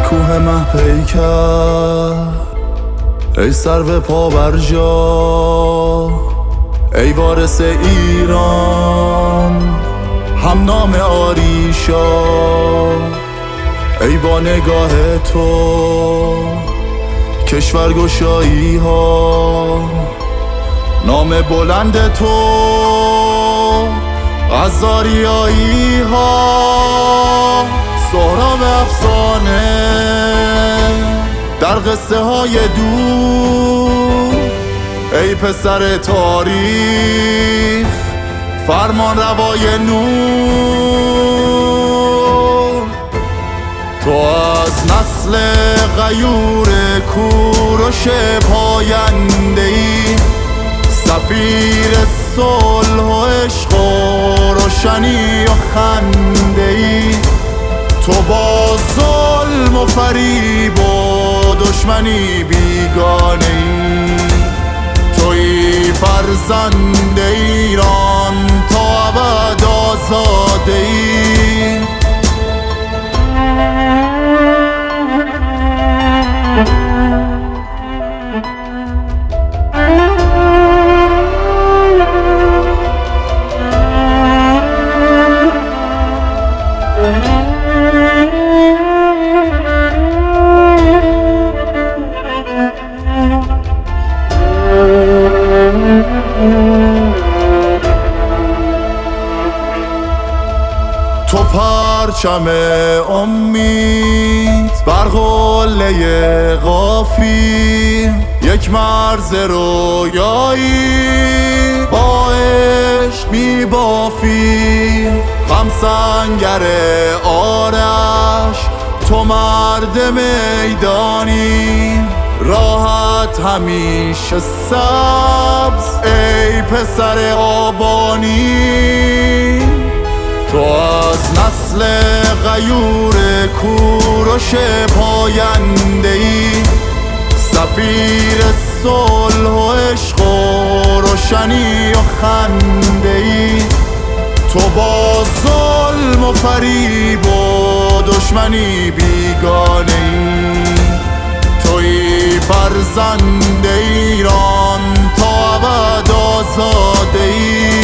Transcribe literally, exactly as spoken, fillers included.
کوه مه پیکر، ای سرو پا بر جا، ای وارث ایران هم نام آریشا، ای با نگاه تو کشور گشایی ها، نام بلند تو غزاریایی ها، سهراب افسانه در قصه های دور، ای پسر تاریخ فرمان روای نور، تو از نسل غیور کوروش پاینده ای، سفیر صلح و عشق و روشنی و خنده ای، تو با ظلم و فریب و دشمنی بیگانه ای، تویی فرزند ایران تا ابد آزاده ای. تو پرچم امید بر قله قافی، یک مرز رویایی با عشق می بافی، غم سنگر آرش تو مرد میدانی، راحت همیشه سبز ای پسر آبانی، تو از نسل غیور کوروش پاینده ای، سفیر صلح و عشق و روشنی و خنده ای، تو با ظلم و فریب و دشمنی بیگانه ای، تویی فرزند ایران تا ابد آزاده ای.